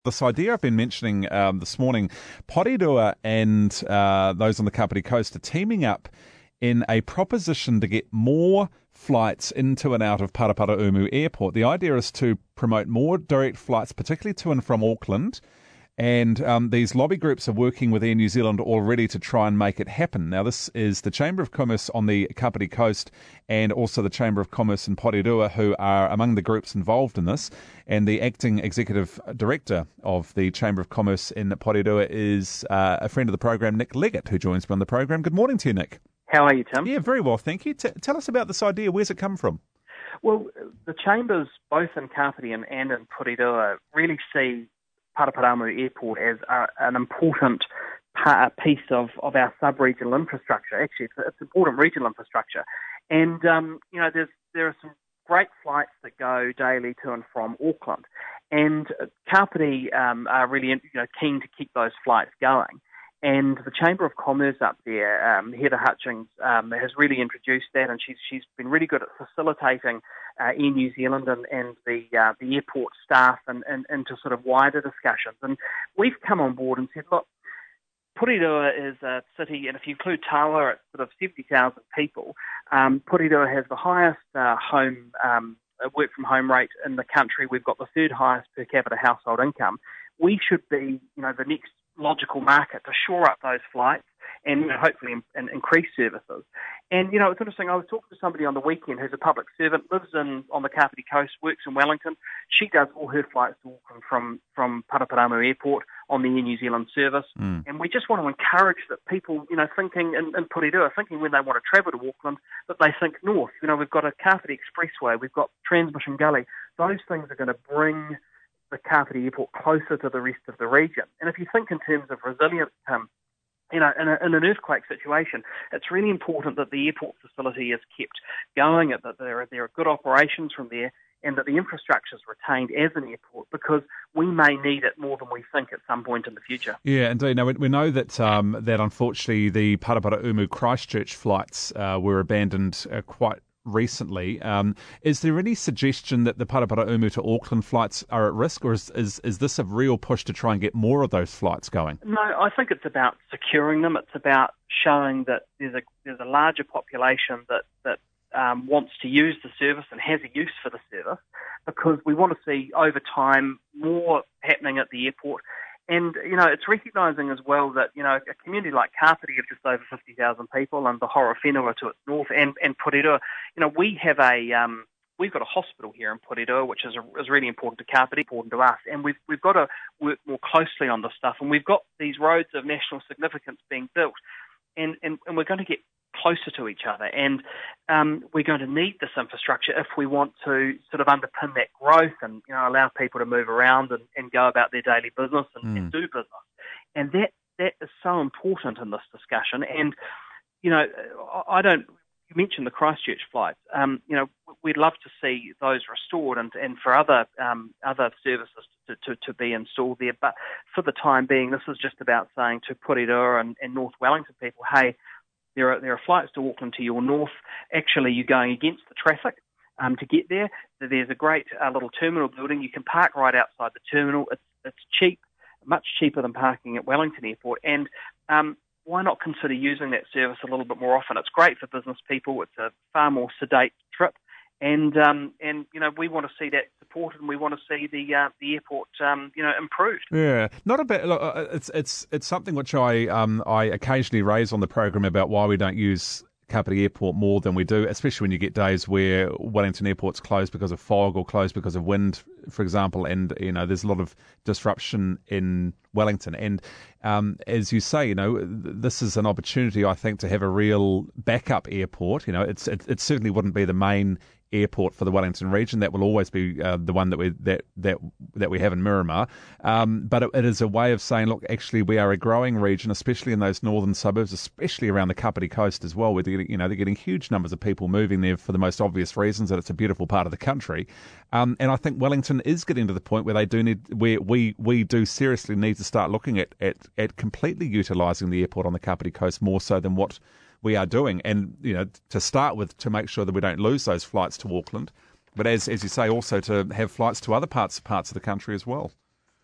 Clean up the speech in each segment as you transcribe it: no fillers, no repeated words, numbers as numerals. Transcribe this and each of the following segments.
This idea I've been mentioning this morning, Porirua and those on the Kapiti Coast are teaming up in a proposition to get more flights into and out of Paraparaumu Airport. The idea is to promote more direct flights, particularly to and from Auckland. And these lobby groups are working with Air New Zealand already to try and make it happen. Now, this is the Chamber of Commerce on the Kapiti Coast and also the Chamber of Commerce in Porirua, who are among the groups involved in this. And the acting executive director of the Chamber of Commerce in Porirua is a friend of the program, Nick Leggett, who joins me on the program. Good morning to you, Nick. How are you, Tim? Yeah, very well, thank you. Tell us about this idea. Where's it come from? Well, the chambers, both in Kapiti and in Porirua, really see Paraparaumu Airport as an important piece of our sub-regional infrastructure. Actually, it's important regional infrastructure. And, there are some great flights that go daily to and from Auckland. And Kapiti are really keen to keep those flights going. And the Chamber of Commerce up there, Heather Hutchings, has really introduced that, and she's been really good at facilitating Air New Zealand and the airport staff and into sort of wider discussions. And we've come on board and said, look, Porirua is a city, and if you include Tawa, it's sort of 70,000 people. Porirua has the highest work from home rate in the country. We've got the third highest per capita household income. We should be, the next logical market to shore up those flights and hopefully increase services. And, it's interesting, I was talking to somebody on the weekend who's a public servant, lives on the Kapiti Coast, works in Wellington. She does all her flights to Auckland from Paraparaumu Airport on the Air New Zealand service. And we just want to encourage that people, thinking in Porirua, thinking when they want to travel to Auckland, that they think north. We've got a Kapiti Expressway, we've got Transmission Gully. Those things are going to bring the Kapiti Airport closer to the rest of the region. And if you think in terms of resilience, in an earthquake situation, it's really important that the airport facility is kept going, that there are good operations from there, and that the infrastructure is retained as an airport, because we may need it more than we think at some point in the future. Yeah, indeed. Now, we know that that unfortunately the Paraparaumu Christchurch flights were abandoned quite recently. Is there any suggestion that the Paraparaumu to Auckland flights are at risk, or is this a real push to try and get more of those flights going? No, I think it's about securing them. It's about showing that there's a larger population that wants to use the service and has a use for the service, because we want to see over time more happening at the airport. And, it's recognising as well that, a community like Kapiti of just over 50,000 people and the Horowhenua to its north and Porirua, we've got a hospital here in Porirua, which is really important to Kapiti, important to us. And we've got to work more closely on this stuff. And we've got these roads of national significance being built. And we're going to get closer to each other, and we're going to need this infrastructure if we want to sort of underpin that growth and allow people to move around and go about their daily business and do business. And that is so important in this discussion. And you mentioned the Christchurch flights. We'd love to see those restored and for other services to be installed there. But for the time being, this is just about saying to Porirua and North Wellington people, hey, there are flights to Auckland to your north. Actually, you're going against the traffic to get there. There's a great little terminal building. You can park right outside the terminal. It's cheap, much cheaper than parking at Wellington Airport. And why not consider using that service a little bit more often? It's great for business people. It's a far more sedate trip. And we want to see that supported, and we want to see the airport improved. Yeah, not a bit. Look, it's something which I occasionally raise on the program about why we don't use Kapiti Airport more than we do, especially when you get days where Wellington Airport's closed because of fog or closed because of wind, for example, and there's a lot of disruption in Wellington. And as you say, this is an opportunity, I think, to have a real backup airport. It certainly wouldn't be the main airport for the Wellington region. That will always be the one that we have in Miramar. But it is a way of saying, look, actually, we are a growing region, especially in those northern suburbs, especially around the Kapiti Coast as well, where they're getting huge numbers of people moving there for the most obvious reasons, that it's a beautiful part of the country. And I think Wellington is getting to the point where we do seriously need to start looking at completely utilising the airport on the Kapiti Coast more so than what we are doing, and to start with, to make sure that we don't lose those flights to Auckland, but as you say, also to have flights to other parts of the country as well.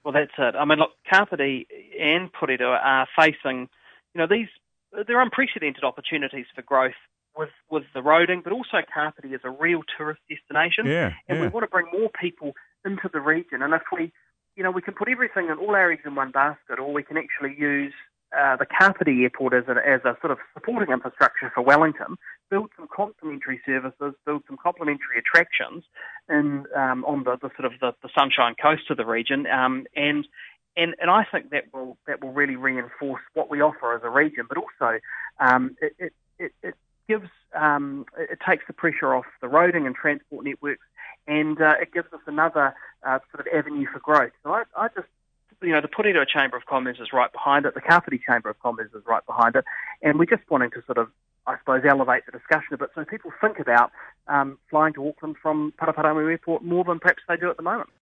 Well, that's it. I mean, look, Kapiti and Porirua are facing, they're unprecedented opportunities for growth with the roading, but also Kapiti is a real tourist destination, and we want to bring more people into the region. And if we can put everything and all our eggs in one basket, or we can actually use the Kapiti airport as a sort of supporting infrastructure for Wellington, build some complementary services, build some complementary attractions on the Sunshine Coast of the region, and I think that will really reinforce what we offer as a region, but also it takes the pressure off the roading and transport networks, and it gives us another sort of avenue for growth. So I just, the Porirua Chamber of Commerce is right behind it, the Kapiti Chamber of Commerce is right behind it, and we're just wanting to sort of, I suppose, elevate the discussion a bit so people think about flying to Auckland from Paraparaumu Airport more than perhaps they do at the moment.